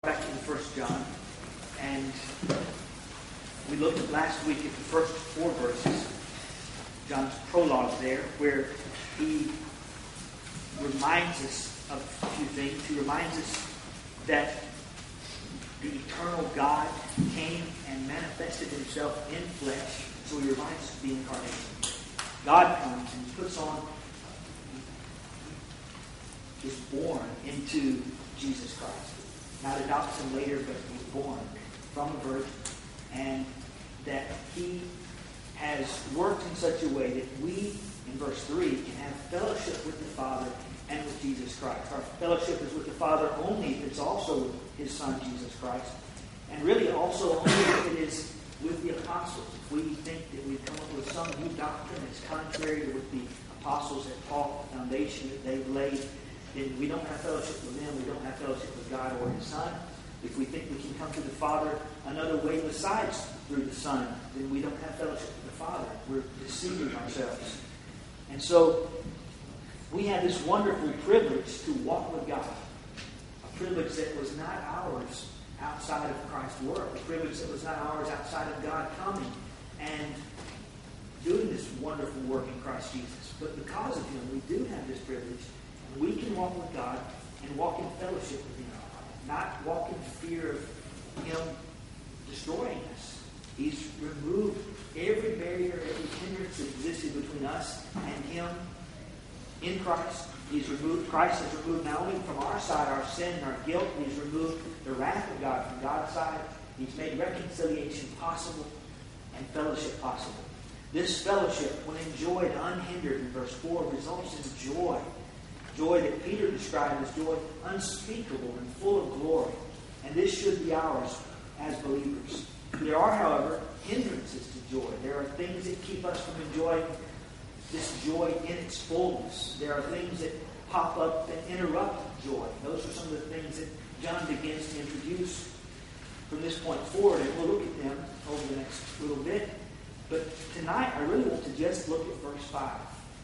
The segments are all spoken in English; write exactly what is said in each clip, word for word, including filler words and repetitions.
Back in First John, and we looked at last week at the first four verses, John's prologue there, where he reminds us of a few things. He reminds us that the eternal God came and manifested himself in flesh. So he reminds us of the incarnation. God comes and puts on, is born into Jesus Christ. Not adopted him later, but he was born from a virgin. And that he has worked in such a way that we, in verse three, can have fellowship with the Father and with Jesus Christ. Our fellowship is with the Father only if it's also with his Son, Jesus Christ. And really also only if it is with the apostles. If we think that we've come up with some new doctrine that's contrary to what the apostles have taught, the foundation that they've laid, then we don't have fellowship with them. We don't have fellowship with God or his Son. If we think we can come to the Father another way besides through the Son, then we don't have fellowship with the Father. We're deceiving ourselves. And so we have this wonderful privilege to walk with God. A privilege that was not ours outside of Christ's work. A privilege that was not ours outside of God coming and doing this wonderful work in Christ Jesus. But because of him, we do have this privilege. We can walk with God and walk in fellowship with him. Not walk in fear of him destroying us. He's removed every barrier, every hindrance that existed between us and him in Christ. He's removed, Christ has removed not only from our side our sin and our guilt, he's removed the wrath of God from God's side. He's made reconciliation possible and fellowship possible. This fellowship, when enjoyed unhindered in verse four, results in joy. Joy that Peter described as joy unspeakable and full of glory. And this should be ours as believers. There are, however, hindrances to joy. There are things that keep us from enjoying this joy in its fullness. There are things that pop up that interrupt joy. Those are some of the things that John begins to introduce from this point forward. And we'll look at them over the next little bit. But tonight, I really want to just look at verse five.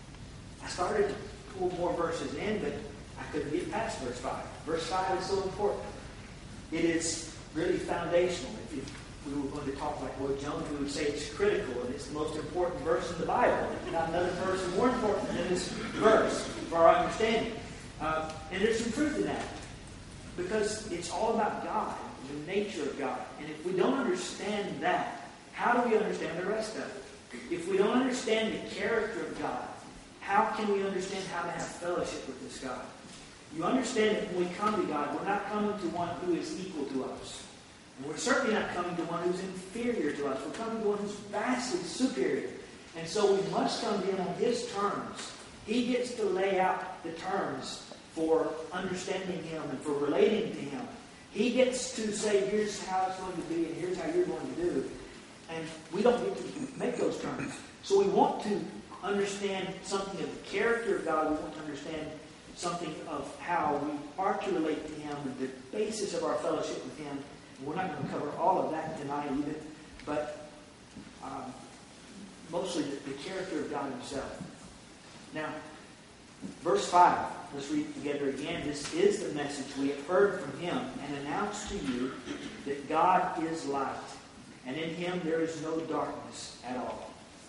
I started pull more verses in, but I couldn't get past verse five. Verse five is so important. It is really foundational. If, if we were going to talk like Lloyd Jones, we would say it's critical, and it's the most important verse in the Bible. Not another verse is more important than this verse for our understanding. Uh, and there's some truth in that, because it's all about God, the nature of God. And if we don't understand that, how do we understand the rest of it? If we don't understand the character of God, how can we understand how to have fellowship with this God? You understand that when we come to God, we're not coming to one who is equal to us. And we're certainly not coming to one who's inferior to us. We're coming to one who's vastly superior. And so we must come to him on his terms. He gets to lay out the terms for understanding him and for relating to him. He gets to say, here's how it's going to be and here's how you're going to do. And we don't get to make those terms. So we want to understand something of the character of God. We want to understand something of how we are to relate to him and the basis of our fellowship with him. And we're not going to cover all of that tonight even, but um, mostly the, the character of God himself. Now, verse five, let's read it together again. This is the message we have heard from him and announced to you, that God is light, and in him there is no darkness at all.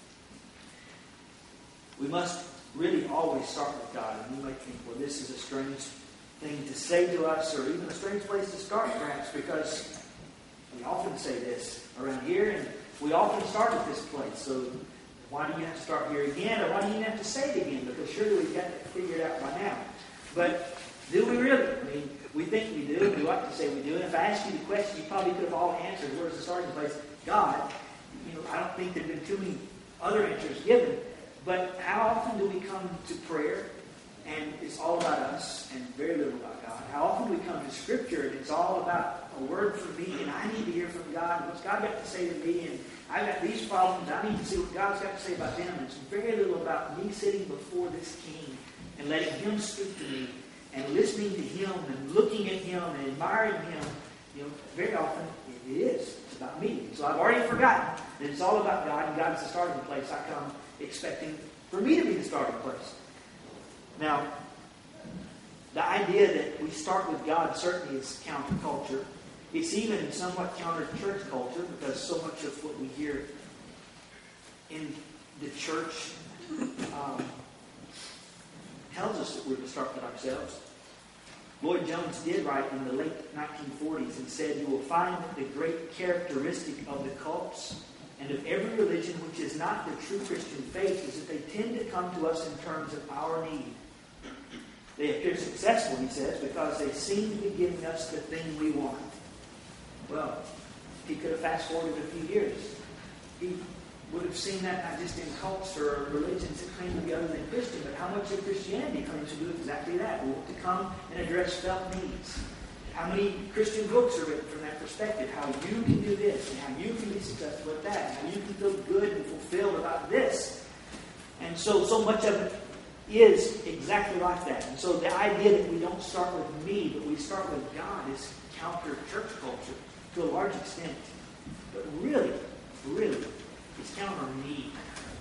We must really always start with God. And you might think, well, this is a strange thing to say to us, or even a strange place to start, perhaps, because we often say this around here, and we often start at this place. So why do you have to start here again, or why do you even have to say it again? Because surely we've got it figured out by now. But do we really? I mean, we think we do. We like to say we do. And if I asked you the question, you probably could have all answered, where's the starting place? God. You know, I don't think there have been too many other answers given. But how often do we come to prayer and it's all about us and very little about God? How often do we come to Scripture and it's all about a word from me and I need to hear from God? What's God got to say to me? And I've got these problems. I need to see what God's got to say about them. And it's very little about me sitting before this King and letting him speak to me and listening to him and looking at him and admiring him. You know, very often it is. It's about me. So I've already forgotten that it's all about God and God's the starting place. I come expecting for me to be the starting place. Now, the idea that we start with God certainly is counterculture. It's even somewhat counter church culture, because so much of what we hear in the church um, tells us that we're to start with ourselves. Lloyd Jones did write in the late nineteen forties and said, "You will find that the great characteristic of the cults and of every religion which is not the true Christian faith is that they tend to come to us in terms of our need. They appear successful," he says, "because they seem to be giving us the thing we want." Well, he could have fast-forwarded a few years. He would have seen that not just in cults or religions that claim to be other than Christian, but how much of Christianity claims to do exactly that. We want to come and address felt needs. How many Christian books are written from that perspective? How you can do this, and how you can be successful at that, and how you can feel good and fulfilled about this. And so, so much of it is exactly like that. And so the idea that we don't start with me, but we start with God is counter-church culture to a large extent. But really, really, it's counter-me.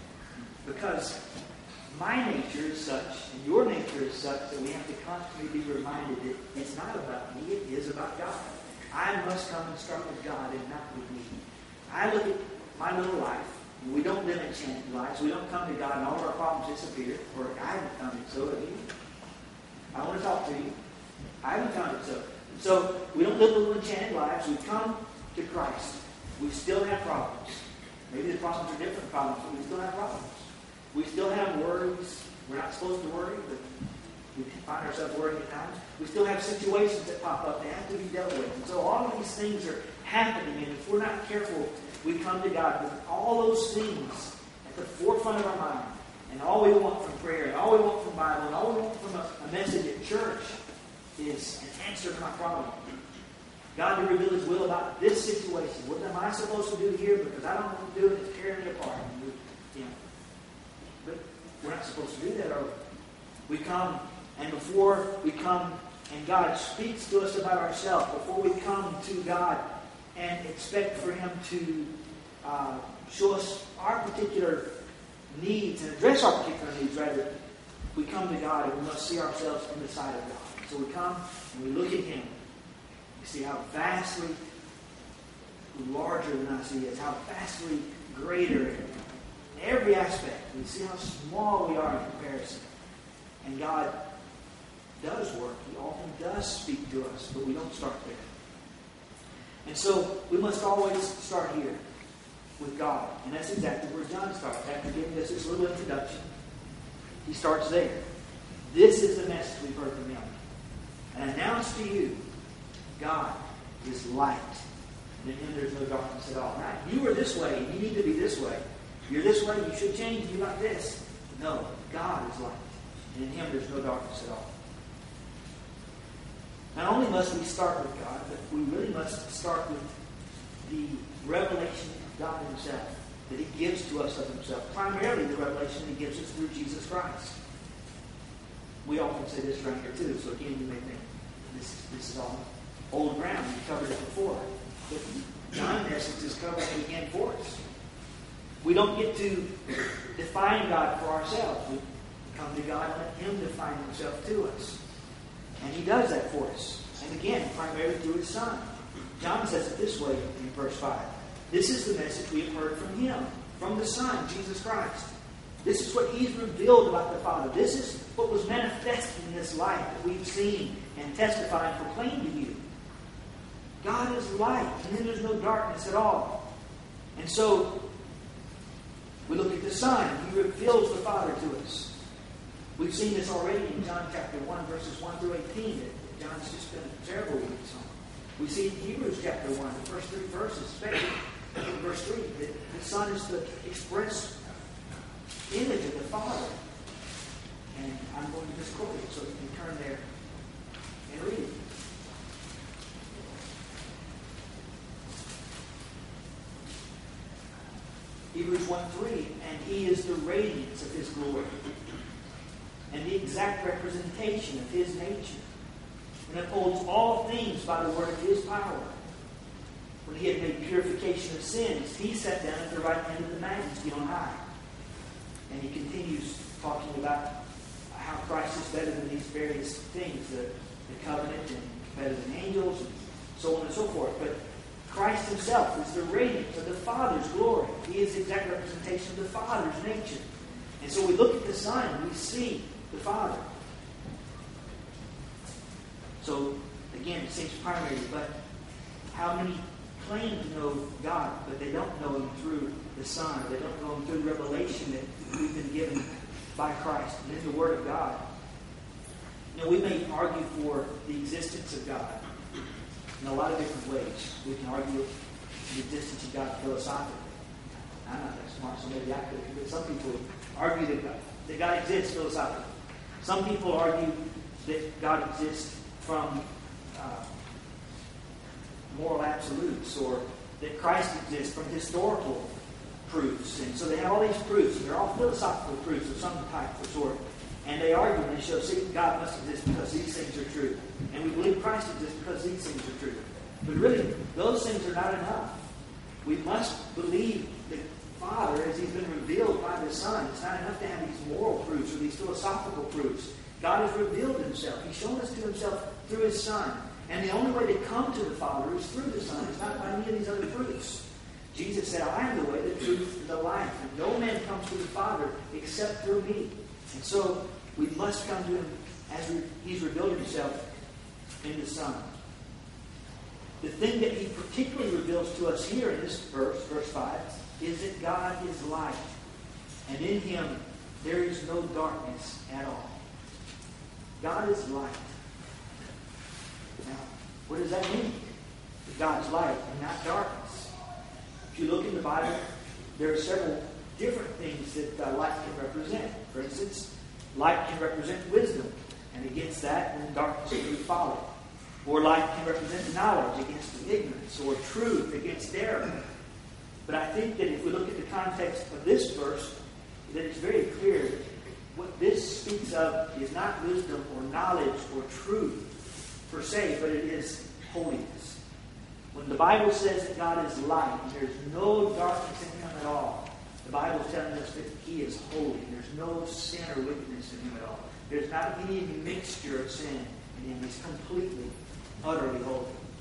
Because my nature is such, and your nature is such, that we have to constantly be reminded that it's not about me, it is about God. I must come and start with God and not with me. I look at my little life, and we don't live enchanted lives. We don't come to God and all of our problems disappear. Or I haven't found it so, have you? I want to talk to you. I haven't found it so. So we don't live little enchanted lives. We come to Christ. We still have problems. Maybe the problems are different problems, but we still have problems. We still have worries. We're not supposed to worry, but we find ourselves worrying at times. We still have situations that pop up that have to be dealt with. And so all of these things are happening, and if we're not careful, we come to God with all those things at the forefront of our mind. And all we want from prayer, and all we want from Bible, and all we want from a, a message at church is an answer to my problem. God to reveal His will about this situation. What am I supposed to do here? Because I don't want to do it. It's tearing me apart. And we, you know, but we're not supposed to do that, are we? We come, and before we come and God speaks to us about ourselves, before we come to God and expect for Him to uh, show us our particular needs and address our particular needs, rather, we come to God and we must see ourselves in the sight of God. So we come and we look at Him. We see how vastly larger than us He is, how vastly greater in every aspect. We see how small we are in comparison. And God does work. He often does speak to us, but we don't start there. And so we must always start here with God. And that's exactly where John starts. After giving us this little introduction, he starts there. This is the message we've heard from Him. And announce to you, God is light. And in Him there's no darkness at all. Now, you are this way, and you need to be this way. You're this way, you should change and be like this. No, God is light. And in Him there's no darkness at all. Not only must we start with God, but we really must start with the revelation of God Himself that He gives to us of Himself. Primarily the revelation He gives us through Jesus Christ. We often say this around here too, so again you may think this, this is all old ground. We covered it before. But John, in essence, is covering it again for us. We don't get to define God for ourselves. We come to God and let Him define Himself to us. And He does that for us. And again, primarily through His Son. John says it this way in verse five. This is the message we have heard from Him, from the Son, Jesus Christ. This is what He's revealed about the Father. This is what was manifested in this life that we've seen and testified and proclaimed to you. God is light, and then there's no darkness at all. And so, we look at the Son. He reveals the Father to us. We've seen this already in John chapter one, verses one through eighteen, that John's just been terrible with this on. We see in Hebrews chapter one, the first three verses, especially in verse three, that the Son is the express image of the Father. And I'm going to just quote it so you can turn there and read it. Hebrews one three, and He is the radiance of His glory and the exact representation of His nature, and upholds all things by the word of His power. When He had made purification of sins, He sat down at the right hand of the Majesty on high. And he continues talking about how Christ is better than these various things, the, the covenant, and better than angels, and so on and so forth. But Christ himself is the radiance of the Father's glory. He is the exact representation of the Father's nature. And so we look at the Son and we see the Father. So, again, it seems primary, but how many claim to know God, but they don't know Him through the Son? They don't know Him through the revelation that we've been given by Christ and in the Word of God. You know, we may argue for the existence of God in a lot of different ways. We can argue the existence of God philosophically. I'm not that smart, so maybe I could. But some people argue that God, that God exists philosophically. Some people argue that God exists from uh, moral absolutes, or that Christ exists from historical proofs. And so they have all these proofs, and they're all philosophical proofs of some type or sort. And they argue and they show, see, God must exist because these things are true. And we believe Christ exists because these things are true. But really, those things are not enough. We must believe the Father as He's been revealed by the Son. It's not enough to have these moral proofs or these philosophical proofs. God has revealed Himself. He's shown us to Himself through His Son. And the only way to come to the Father is through the Son. It's not by any of these other proofs. Jesus said, I am the way, the truth, and the life. And no man comes to the Father except through me. And so we must come to Him as He's revealed Himself in the Son. The thing that He particularly reveals to us here in this verse, verse five, is that God is light. And in Him there is no darkness at all. God is light. Now, what does that mean? That God is light and not darkness. If you look in the Bible, there are several different things that uh, light can represent. For instance, light can represent wisdom, and against that, then darkness will be folly. Or light can represent knowledge against ignorance, or truth against error. But I think that if we look at the context of this verse, that it's very clear that what this speaks of is not wisdom or knowledge or truth per se, but it is holiness. When the Bible says that God is light, and there's no darkness in Him at all, the Bible is telling us that He is holy. There's no sin or wickedness in Him at all. There's not any mixture of sin in Him. He's completely, utterly holy.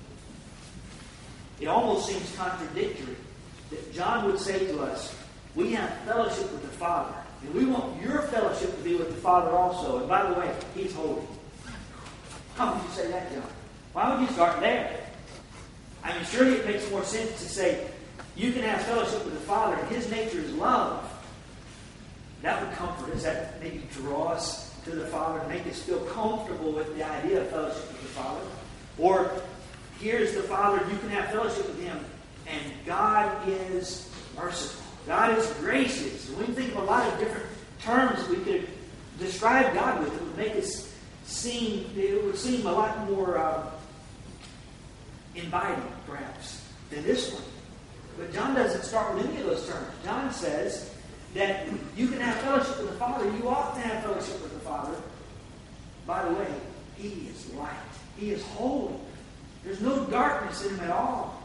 It almost seems contradictory that John would say to us, we have fellowship with the Father, and we want your fellowship to be with the Father also. And by the way, He's holy. How would you say that, John? Why would you start there? I mean, surely it makes more sense to say, you can have fellowship with the Father, and His nature is love. That would comfort us. That would maybe draw us to the Father and make us feel comfortable with the idea of fellowship with the Father. Or, here's the Father, you can have fellowship with Him, and God is merciful. God is gracious. And we can think of a lot of different terms we could describe God with. It would make us seem, it would seem a lot more uh, inviting, perhaps, than this one. But John doesn't start with any of those terms. John says that you can have fellowship with the Father. You ought to have fellowship with the Father. By the way, He is light. He is holy. There's no darkness in Him at all.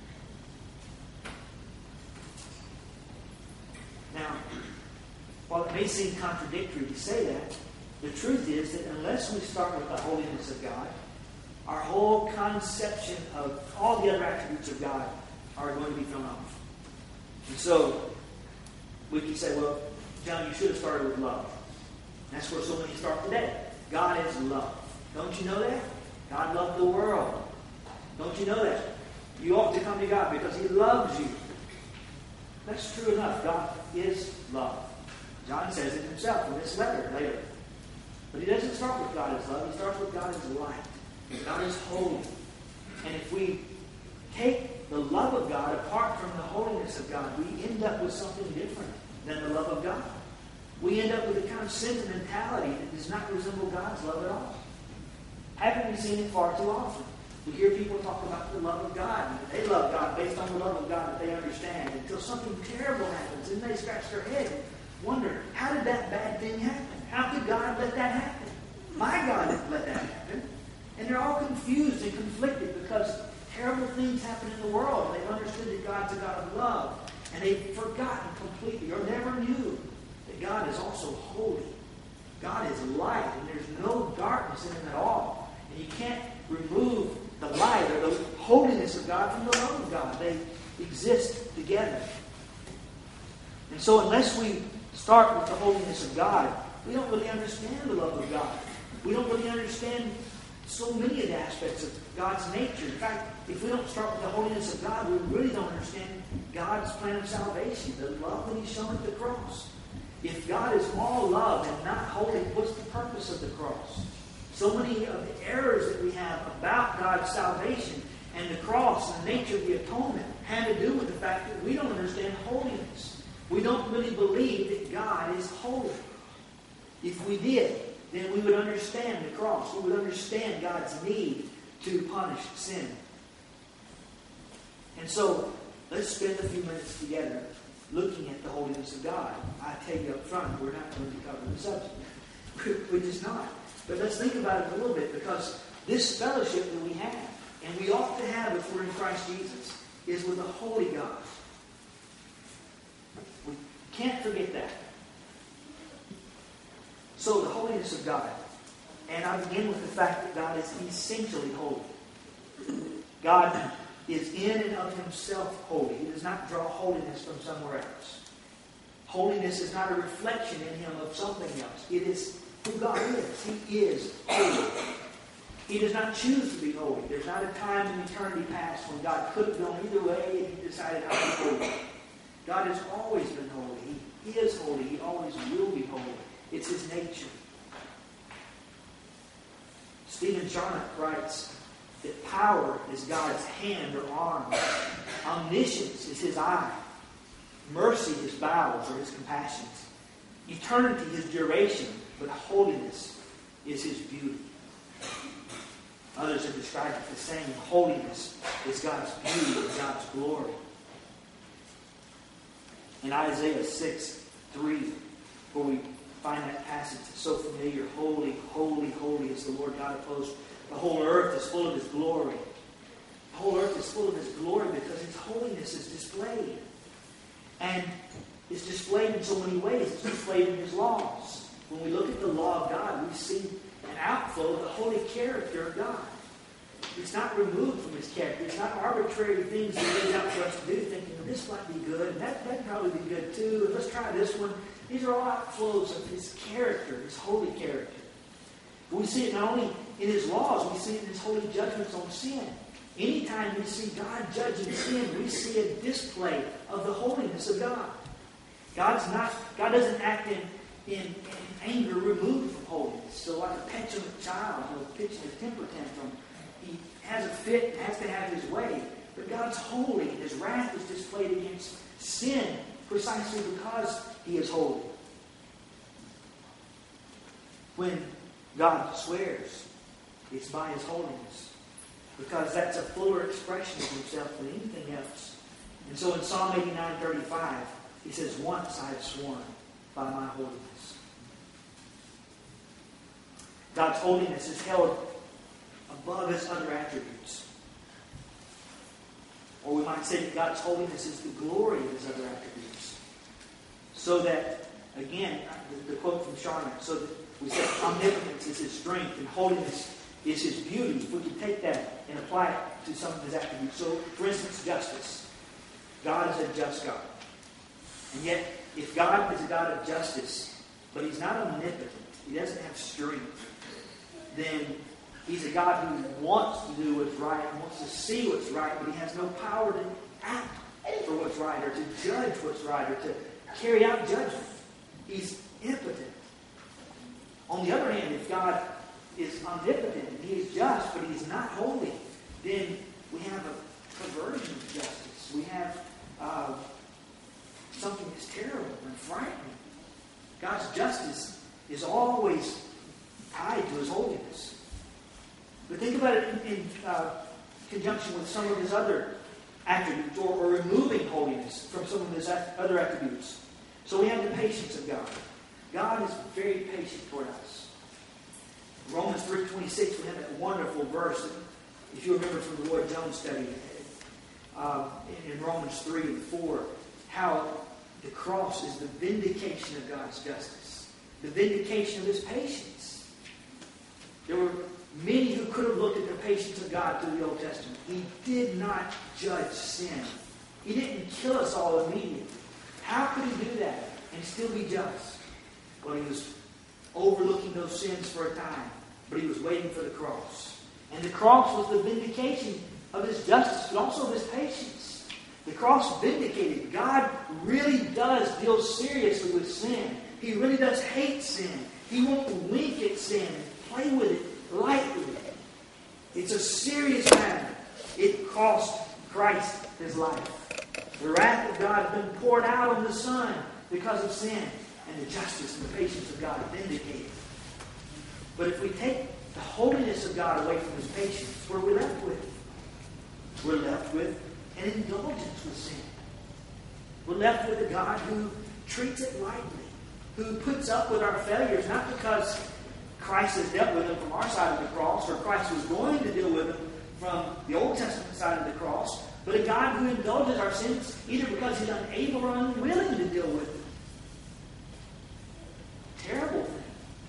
Now, while it may seem contradictory to say that, the truth is that unless we start with the holiness of God, our whole conception of all the other attributes of God are going to be thrown off. And so, we can say, well, John, you should have started with love. And that's where so many start today. God is love. Don't you know that? God loved the world. Don't you know that? You ought to come to God because He loves you. That's true enough. God is love. John says it himself in this letter later. But he doesn't start with God as love. He starts with God as light. God is holy. And if we take the love of God apart from the holiness of God, we end up with something different than the love of God. We end up with a kind of sentimentality that does not resemble God's love at all. Haven't we seen it far too often? We hear people talk about the love of God, and they love God based on the love of God that they understand, until something terrible happens, and they scratch their head and wonder, how did that bad thing happen? How could God let that happen? My God didn't let that happen. And they're all confused and conflicted because terrible things happen in the world, and they've understood that God's a God of love, and they've forgotten completely, or never knew that God is also holy. God is light, and there's no darkness in Him at all. And you can't remove the light or the holiness of God from the love of God. They exist together. And so unless we start with the holiness of God, we don't really understand the love of God. We don't really understand so many of the aspects of God's nature. In fact, if we don't start with the holiness of God, we really don't understand God's plan of salvation, the love that He's shown at the cross. If God is all love and not holy, what's the purpose of the cross? So many of the errors that we have about God's salvation and the cross and the nature of the atonement had to do with the fact that we don't understand holiness. We don't really believe that God is holy. If we did, then we would understand the cross. We would understand God's need to punish sin. And so, let's spend a few minutes together looking at the holiness of God. I tell you up front, we're not going to cover the subject. We're just not. But let's think about it a little bit, because this fellowship that we have, and we ought to have if we're in Christ Jesus, is with a holy God. We can't forget that. So the holiness of God. And I begin with the fact that God is essentially holy. God is in and of Himself holy. He does not draw holiness from somewhere else. Holiness is not a reflection in Him of something else. It is who God is. He is holy. He does not choose to be holy. There's not a time in eternity past when God could have gone either way and He decided how to be holy. God has always been holy. He is holy. He always will be holy. It's His nature. Stephen Charnock writes that power is God's hand or arm. Omniscience is His eye. Mercy His bowels or His compassions. Eternity His duration, but holiness is His beauty. Others have described it the same. Holiness is God's beauty and God's glory. In Isaiah six three, where we find that passage that's so familiar, holy, holy, holy is the Lord God of hosts. The whole earth is full of His glory. The whole earth is full of His glory because His holiness is displayed. And it's displayed in so many ways. It's displayed in His laws. When we look at the law of God, we see an outflow of the holy character of God. It's not removed from His character. It's not arbitrary things that He lays out for us to do, thinking, well, this might be good, and that would probably be good too, and let's try this one. These are all outflows of His character, His holy character. We see it not only in His laws, we see it in His holy judgments on sin. Anytime we see God judging sin, we see a display of the holiness of God. God's not, God doesn't act in, in, in anger removed from holiness. So like a petulant child who is pitching a temper tantrum, he has a fit and has to have his way. But God's holy, and His wrath is displayed against sin precisely because He is holy. When God swears, it's by His holiness. Because that's a fuller expression of Himself than anything else. And so in Psalm eighty-nine thirty-five, He says, once I have sworn by my holiness. God's holiness is held above His other attributes. Or we might say that God's holiness is the glory of His other attributes. So that, again, the, the quote from Charnock, so that we say omnipotence is His strength and holiness is His beauty. If we could take that and apply it to some of His attributes. So, for instance, justice. God is a just God. And yet, if God is a God of justice, but He's not omnipotent, He doesn't have strength, then He's a God who wants to do what's right and wants to see what's right, but He has no power to act for what's right or to judge what's right or to carry out judgment. He's impotent. On the other hand, if God is omnipotent and He is just, but He's not holy, then we have a perversion of justice. We have uh, something that's terrible and frightening. God's justice is always tied to His holiness. But think about it in, in uh, conjunction with some of His other attributes, or, or removing holiness from some of His other attributes. So we have the patience of God. God is very patient toward us. Romans three twenty-six, we have that wonderful verse, if you remember from the Lloyd Jones study, uh, in, in Romans three and four, how the cross is the vindication of God's justice, the vindication of His patience. There were many who could have looked at the patience of God through the Old Testament. He did not judge sin. He didn't kill us all immediately. How could He do that and still be just? Well, He was overlooking those sins for a time, but He was waiting for the cross. And the cross was the vindication of His justice, but also of His patience. The cross vindicated. God really does deal seriously with sin. He really does hate sin. He won't wink at sin and play with it lightly. It's a serious matter. It cost Christ His life. The wrath of God has been poured out on the Son because of sin, and the justice and the patience of God vindicated. But if we take the holiness of God away from His patience, what are we left with? We're left with an indulgence with sin. We're left with a God who treats it lightly, who puts up with our failures, not because Christ has dealt with them from our side of the cross, or Christ was going to deal with them from the Old Testament side of the cross, but a God who indulges our sins either because He's unable or unwilling to deal with them. Terrible thing.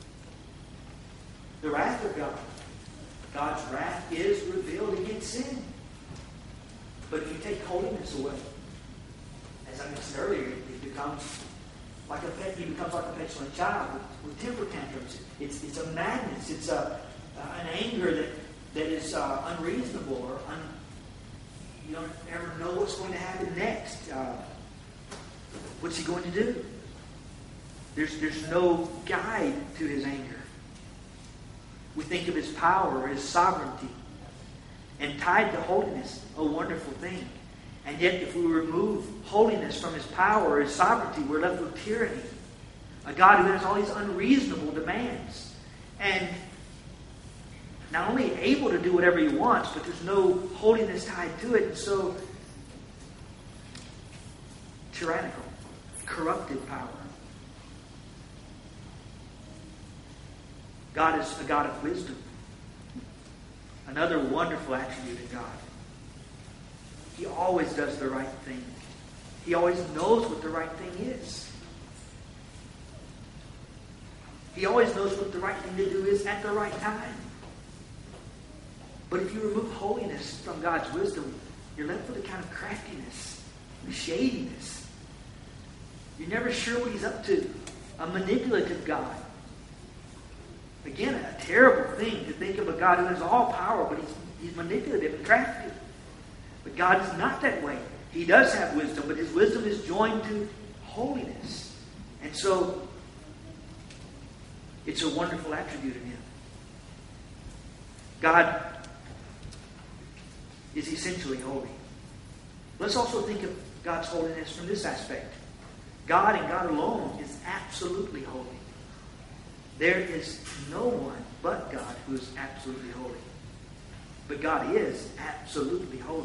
The wrath of God. God's wrath is revealed against sin. But if you take holiness away, as I mentioned earlier, it becomes like a pet. He becomes like a petulant child with, with temper tantrums. It's it's a madness. It's a uh, an anger that that is uh, unreasonable, or un, you don't ever know what's going to happen next. Uh, what's He going to do? There's there's no guide to His anger. We think of His power, His sovereignty, and tied to holiness, a wonderful thing. And yet, if we remove holiness from His power, His sovereignty, we're left with tyranny. A God who has all these unreasonable demands. And not only able to do whatever He wants, but there's no holiness tied to it. And so, tyrannical, corrupted power. God is a God of wisdom. Another wonderful attribute of God. He always does the right thing. He always knows what the right thing is. He always knows what the right thing to do is at the right time. But if you remove holiness from God's wisdom, you're left with a kind of craftiness, shadiness. You're never sure what He's up to. A manipulative God. Again, a terrible thing to think of a God who has all power, but he's, he's manipulative and crafty. But God is not that way. He does have wisdom, but His wisdom is joined to holiness. And so, it's a wonderful attribute in Him. God is essentially holy. Let's also think of God's holiness from this aspect. God and God alone is absolutely holy. There is no one but God who is absolutely holy. But God is absolutely holy.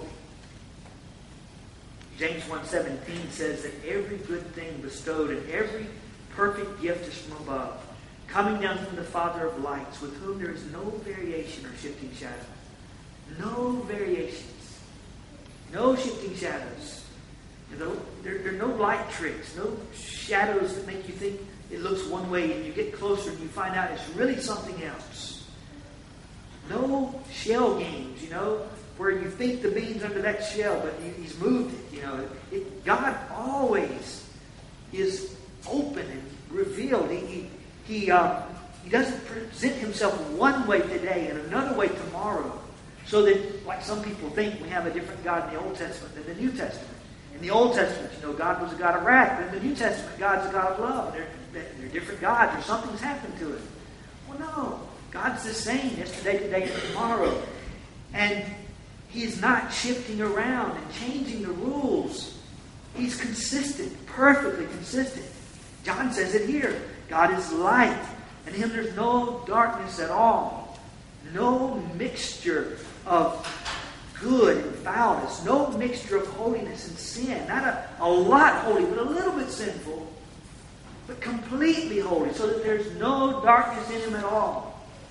James one seventeen says that every good thing bestowed and every perfect gift is from above, coming down from the Father of lights, with whom there is no variation or shifting shadow. No variations. No shifting shadows. There, there are no light tricks, no shadows that make you think it looks one way and you get closer and you find out it's really something else. No shell games, you know, where you think the bean's under that shell, but He's moved it, you know. It, God always is open and revealed. He, he, he, uh, he doesn't present Himself one way today and another way tomorrow. So that, like some people think, we have a different God in the Old Testament than the New Testament. In the Old Testament, you know, God was a God of wrath. But in the New Testament, God's a God of love. They're, they're different gods, or something's happened to it. Well, no. God's the same yesterday, today, and tomorrow. And He's not shifting around and changing the rules. He's consistent, perfectly consistent. John says it here. God is light. In Him there's no darkness at all. No mixture of good and foulness. No mixture of holiness and sin. Not a, a lot holy, but a little bit sinful. But completely holy, so that there's no darkness in Him at all.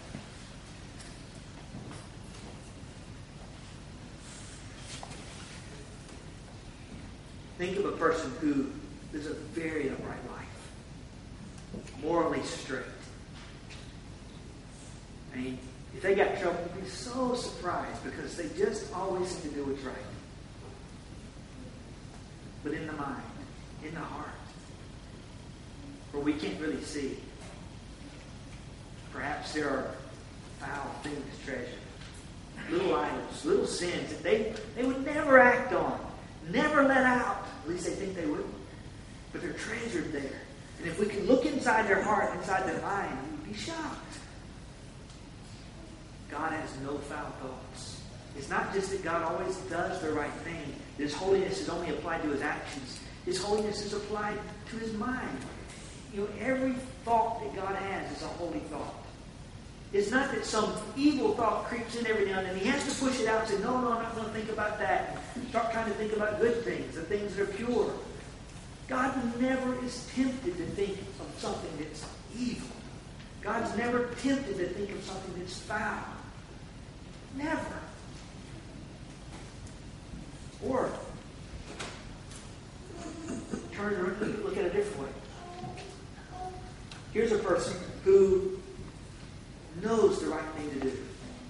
Think of a person who lives a very upright life. Morally straight. I mean, if they got in trouble, we'd be so surprised because they just always seem to do what's right. But in the mind, in the heart, where we can't really see, perhaps there are foul things treasured. Little idols, little sins that they, they would never act on, never let out. At least they think they would. But they're treasured there. And if we could look inside their heart, inside their mind, we'd be shocked. God has no foul thoughts. It's not just that God always does the right thing. His holiness is only applied to his actions. His holiness is applied to his mind. You know, every thought that God has is a holy thought. It's not that some evil thought creeps in every now and then. He has to push it out and say, no, no, I'm not going to think about that. Start trying to think about good things, the things that are pure. God never is tempted to think of something that's evil. God's never tempted to think of something that's foul. Never. Or, turn and look at it a different way. Here's a person who knows the right thing to do.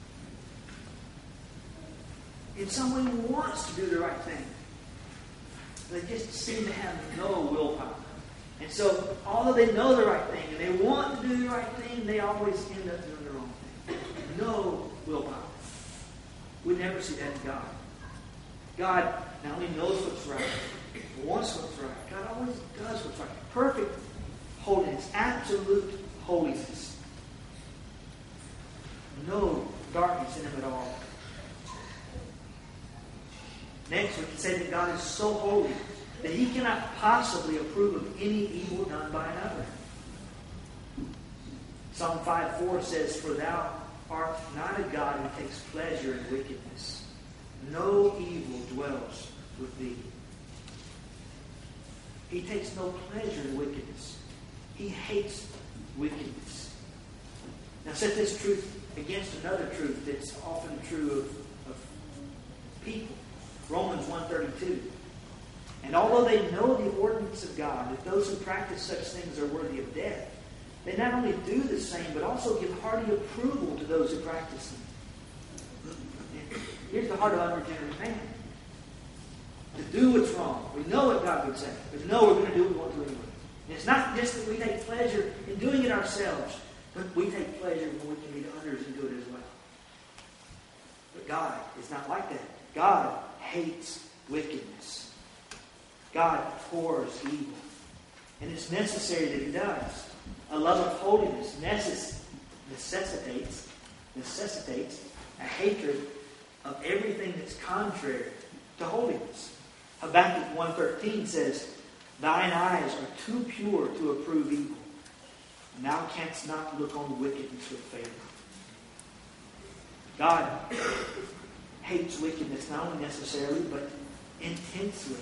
In some way wants to do the right thing. They just seem to have no willpower. And so, although they know the right thing and they want to do the right thing, they always end up doing the wrong thing. No willpower. We never see that in God. God not only knows what's right, wants what's right. God always does what's right. Perfect holiness, absolute holiness. No darkness in him at all. Next, we can say that God is so holy that he cannot possibly approve of any evil done by another. Psalm five four says, "For thou art not a God who takes pleasure in wickedness. No evil dwells with thee." He takes no pleasure in wickedness. He hates wickedness. Now set this truth against another truth that's often true of, of people. Romans one thirty-two. "And although they know the ordinance of God, that those who practice such things are worthy of death, they not only do the same, but also give hearty approval to those who practice them." And here's the heart of unregenerate man. To do what's wrong. We know what God would say, but no, we're going to do what we want to anyway. And it's not just that we take pleasure in doing it ourselves, but we take pleasure when we can lead others and do it as well. But God is not like that. God hates wickedness. God abhors evil. And it's necessary that he does. A love of holiness necess- necessitates, necessitates a hatred of everything that's contrary to holiness. Habakkuk one thirteen says, "Thine eyes are too pure to approve evil, and thou canst not look on wickedness with favor." God hates wickedness not only necessarily, but intensely.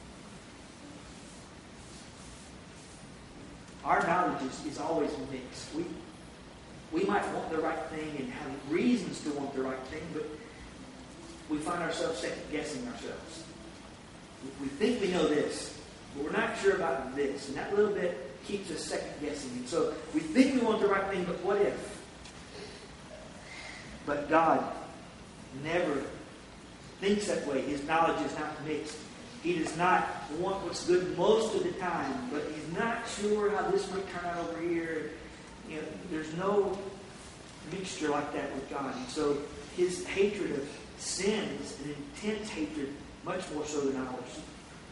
Our knowledge is, is always mixed. We, we might want the right thing and have reasons to want the right thing, but we find ourselves second-guessing ourselves. We think we know this, but we're not sure about this. And that little bit keeps us second-guessing. And so we think we want the right thing, but what if? But God never thinks that way. His knowledge is not mixed. He does not want what's good most of the time, but he's not sure how this might turn out over here. You know, there's no mixture like that with God. And so his hatred of sin is an intense hatred, much more so than ours.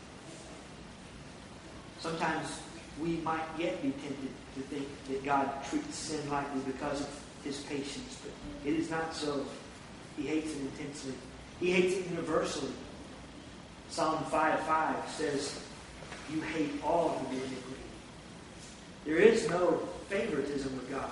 Sometimes we might yet be tempted to think that God treats sin lightly because of his patience, but it is not so. He hates it intensely. He hates it universally. Psalm five five says, "You hate all who do iniquity." There is no favoritism with God.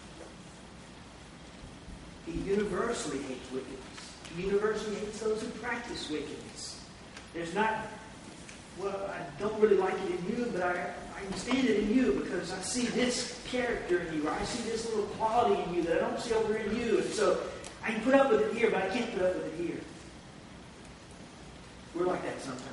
He universally hates wickedness. He universally hates those who practice wickedness. There's not, well, I don't really like it in you, but I, I can stand it in you because I see this character in you, or I see this little quality in you that I don't see over in you. And so I can put up with it here, but I can't put up with it here. We're like that sometimes.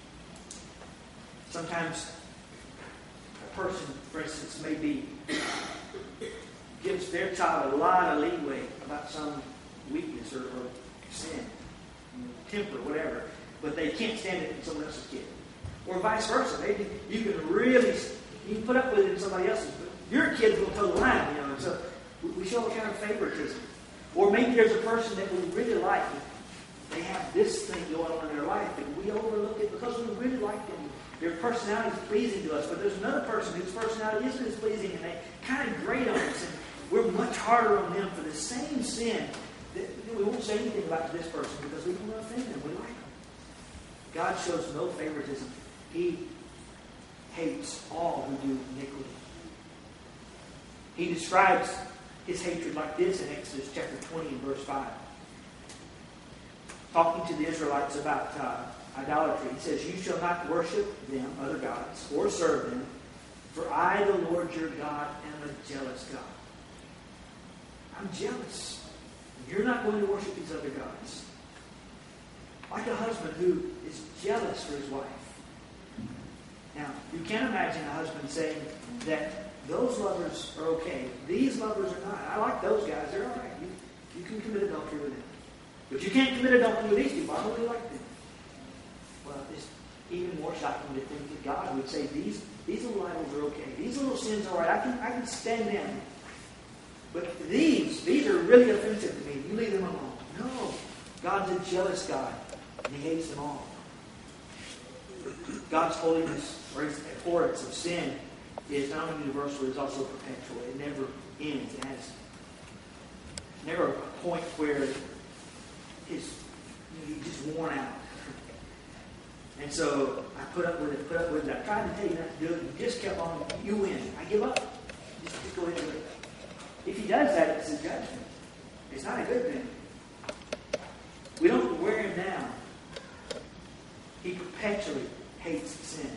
Sometimes a person, for instance, maybe gives their child a lot of leeway about some weakness or, or sin, temper, whatever, but they can't stand it in someone else's kid. Or vice versa. Maybe you can really, you can put up with it in somebody else's, but your kid's going to toe the line, you know. And so we show a kind of favoritism. Or maybe there's a person that we really like. They have this thing going on in their life, and we overlook it because we really like them. Their personality is pleasing to us, but there's another person whose personality isn't as pleasing, and they kind of grate on us, and we're much harder on them for the same sin. That we won't say anything about this person because we don't want to offend them. We like them. God shows no favoritism. He hates all who do iniquity. He describes his hatred like this in Exodus chapter twenty and verse five. Talking to the Israelites about uh, idolatry, he says, "You shall not worship them, other gods, or serve them, for I, the Lord your God, am a jealous God." I'm jealous. You're not going to worship these other gods. Like a husband who is jealous for his wife. Now, you can't imagine a husband saying that those lovers are okay. These lovers are not. I like those guys. They're all right. You, you can commit adultery with them. But you can't commit adultery with these people. I really like them. Well, it's even more shocking to think that God would say, these, these little idols are okay. These little sins are all right. I can, I can stand them. But these, these are really offensive to me. You leave them alone. No. God's a jealous God. And he hates them all. God's holiness, or his abhorrence of sin, is not only universal, it is also perpetual. It never ends. It has never a point where his, you know, he's just worn out. And so I put up with it, put up with it. I tried to tell you not to do it. You just kept on. You win. I give up. Just, just go ahead and do it. If he does that, it's a judgment. It's not a good thing. We don't wear him down. He perpetually hates sin.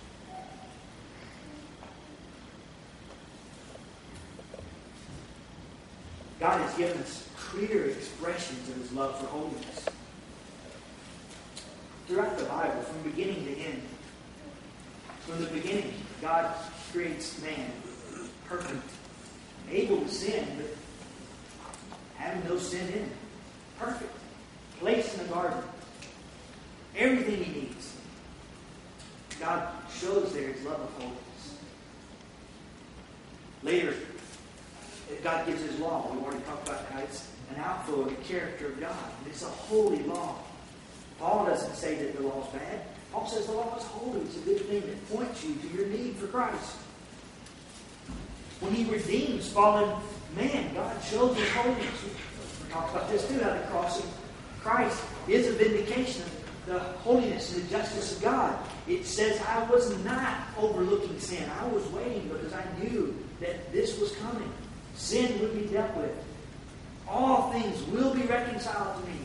God has given us clear expressions of his love for holiness. Throughout the Bible, from beginning to end. From the beginning, God creates man perfect, able to sin, but having no sin in him. Perfect. Placed in the garden. Everything he needs. God shows there his love of holiness. Later, God gives his law. We've already talked about how it's an outflow of the character of God. And it's a holy law. Paul doesn't say that the law is bad. Paul says the law is holy. It's a good thing that points you to your need for Christ. When he redeems fallen man, God shows his holiness. We talked about this too, how the cross of Christ is a vindication of the holiness and the justice of God. It says, I was not overlooking sin. I was waiting because I knew that this was coming. Sin would be dealt with. All things will be reconciled to me.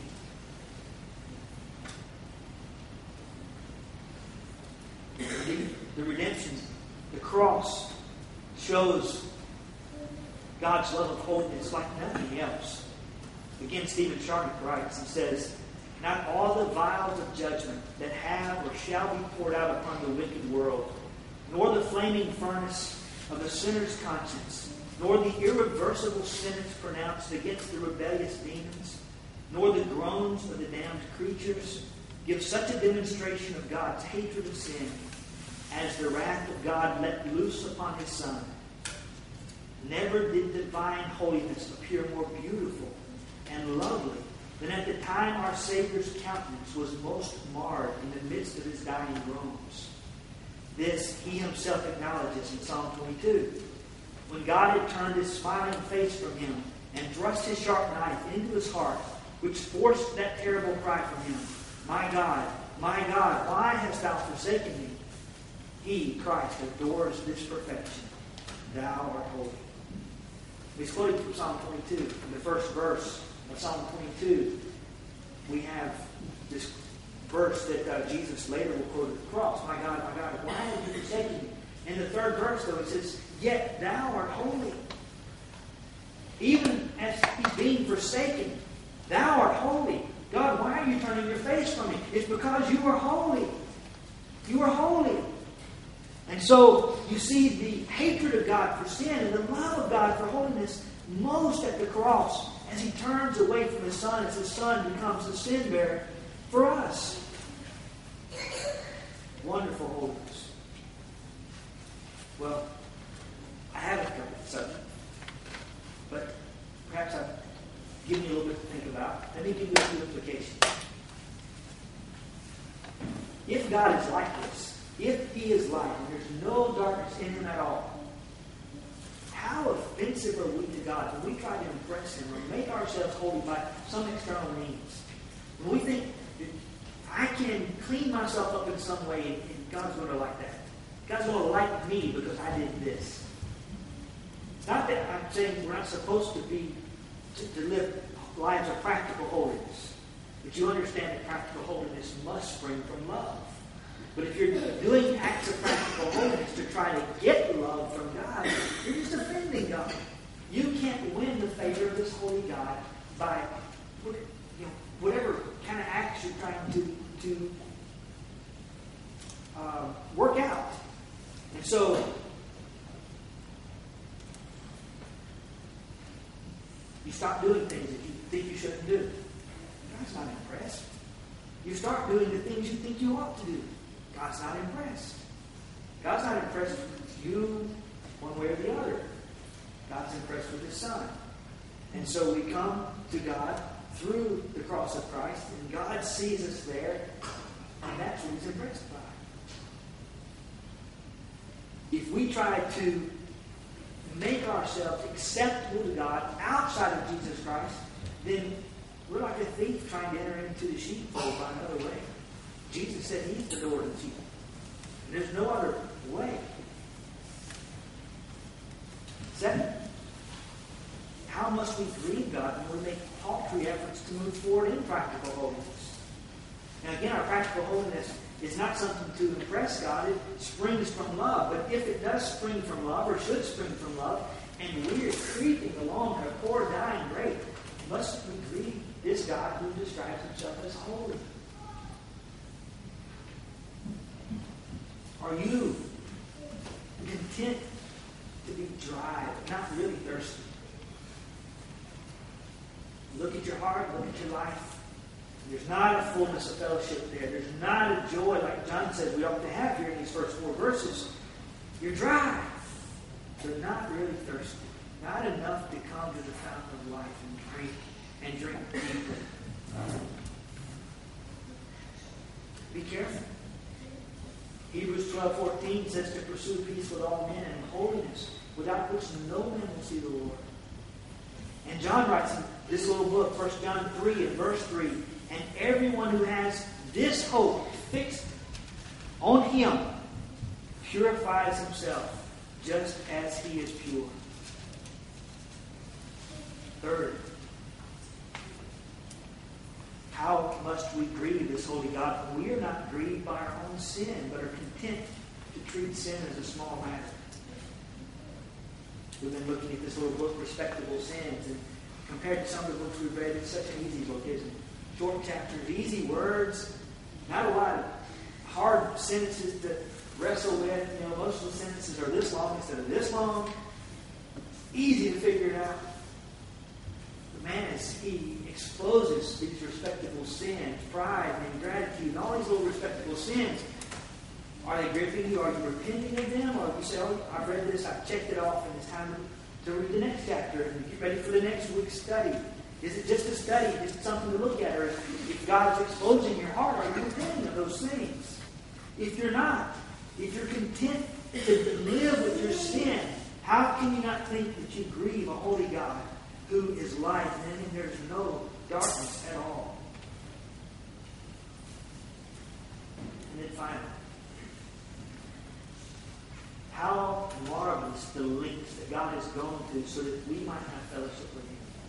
The, the redemption, the cross, shows God's love of holiness like nothing else. Again, Stephen Sharnick writes, he says, not all the vials of judgment that have or shall be poured out upon the wicked world, nor the flaming furnace of the sinner's conscience, nor the irreversible sentence pronounced against the rebellious demons, nor the groans of the damned creatures, give such a demonstration of God's hatred of sin as the wrath of God let loose upon his Son. Never did divine holiness appear more beautiful and lovely than at the time our Savior's countenance was most marred in the midst of his dying groans. This he himself acknowledges in Psalm twenty-two. When God had turned his smiling face from him and thrust his sharp knife into his heart, which forced that terrible cry from him, My God, my God, why hast thou forsaken me? He, Christ, adores this perfection. Thou art holy. We quoted from Psalm twenty-two. In the first verse of Psalm twenty-two, we have this verse that uh, Jesus later will quote at the cross. My God, my God, why have you forsaken me? In the third verse, though, it says, Yet thou art holy. Even as he's being forsaken, thou art holy. God, why are you turning your face from me? It's because you are holy. You are holy. And so you see the hatred of God for sin and the love of God for holiness most at the cross as he turns away from his Son, as his Son becomes the sin bearer for us. Wonderful holiness. Well, I haven't covered the subject, but perhaps I've given you a little bit to think about. Let me give you a few implications. If God is like this, if He is light and there's no darkness in Him at all, how offensive are we to God when we try to impress Him or make ourselves holy by some external means? When we think that I can clean myself up in some way and God's going to like that. God's going to like me because I did this. It's not that I'm saying we're not supposed to be to, to live lives of practical holiness. But you understand that practical holiness must spring from love. But if you're doing acts of practical holiness to try to get love from God, you're just offending God. You can't win the favor of this holy God by you know, whatever kind of acts you're trying to, to uh, work out. And so, you stop doing things that you think you shouldn't do. God's not impressed. You start doing the things you think you ought to do. God's not impressed. God's not impressed with you one way or the other. God's impressed with His Son. And so we come to God through the cross of Christ, and God sees us there, and that's what He's impressed by. If we try to make ourselves acceptable to God outside of Jesus Christ, then we're like a thief trying to enter into the sheepfold by another way. Jesus said He's the door to the sheep. And there's no other way. Second, how must we grieve God when we make paltry efforts to move forward in practical holiness? Now again, our practical holiness is not something to impress God. It springs from love. But if it does spring from love, or should spring from love, and we are creeping along at a poor dying rate, must we grieve this God who describes Himself as holy? Are you content to be dry, not really thirsty? Look at your heart, look at your life. There's not a fullness of fellowship there. There's not a joy like John says we ought to have here in these first four verses. You're dry. You're not really thirsty. Not enough to come to the fountain of life and drink and drink deeply. Be careful. Hebrews twelve fourteen says to pursue peace with all men and holiness, without which no man will see the Lord. And John writes in this little book, First John three and verse three, and everyone who has this hope fixed on Him purifies himself just as He is pure. Third, how must we grieve this holy God when we are not grieved by our own sin, but are content to treat sin as a small matter? We've been looking at this little book, Respectable Sins, and compared to some of the books we've read, it's such an easy book, isn't it? Short chapters, easy words, not a lot of hard sentences to wrestle with. You know, most of the sentences are this long instead of this long. Easy to figure it out. But man, as he exposes these respectable sins, pride and ingratitude, and all these little respectable sins, are they gripping you? Are you repenting of them? Or you say, oh, I've read this, I've checked it off, and it's time to read the next chapter and get ready for the next week's study? Is it just a study, just something to look at? Or if God is exposing your heart, are you repenting of those things? If you're not, if you're content to live with your sin, how can you not think that you grieve a holy God who is light and in Him there's no darkness at all? And then finally, how marvelous the lengths that God has gone to so that we might have fellowship with Him.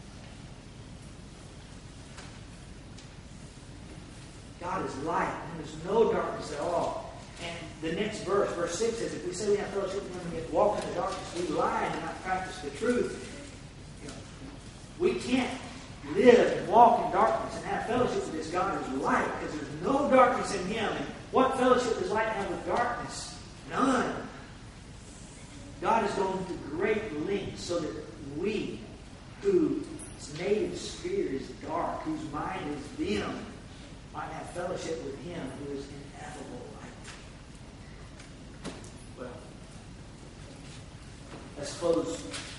God is light, and there's no darkness at all. And the next verse, verse six says, if we say we have fellowship with Him and yet walk in the darkness, we lie and do not practice the truth. You know, we can't live and walk in darkness and have fellowship with this God who's light, because there's no darkness in Him. And what fellowship does light have with darkness? None. God has gone to great lengths so that we, whose native spirit is dark, whose mind is dim, might have fellowship with him who is ineffable light. Well, let's close